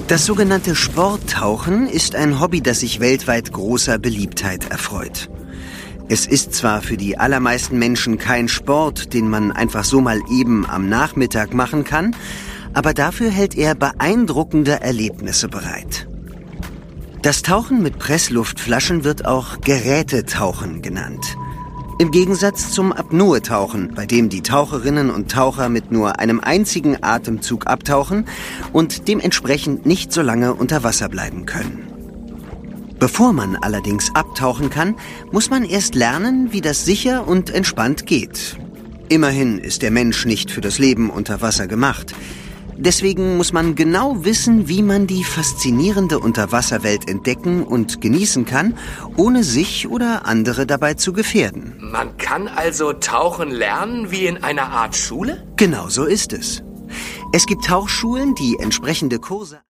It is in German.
Das sogenannte Sporttauchen ist ein Hobby, das sich weltweit großer Beliebtheit erfreut. Es ist zwar für die allermeisten Menschen kein Sport, den man einfach so mal eben am Nachmittag machen kann, aber dafür hält er beeindruckende Erlebnisse bereit. Das Tauchen mit Pressluftflaschen wird auch Gerätetauchen genannt. Im Gegensatz zum Apnoe-Tauchen, bei dem die Taucherinnen und Taucher mit nur einem einzigen Atemzug abtauchen und dementsprechend nicht so lange unter Wasser bleiben können. Bevor man allerdings abtauchen kann, muss man erst lernen, wie das sicher und entspannt geht. Immerhin ist der Mensch nicht für das Leben unter Wasser gemacht. Deswegen muss man genau wissen, wie man die faszinierende Unterwasserwelt entdecken und genießen kann, ohne sich oder andere dabei zu gefährden. Man kann also tauchen lernen wie in einer Art Schule? Genau so ist es. Es gibt Tauchschulen, die entsprechende Kurse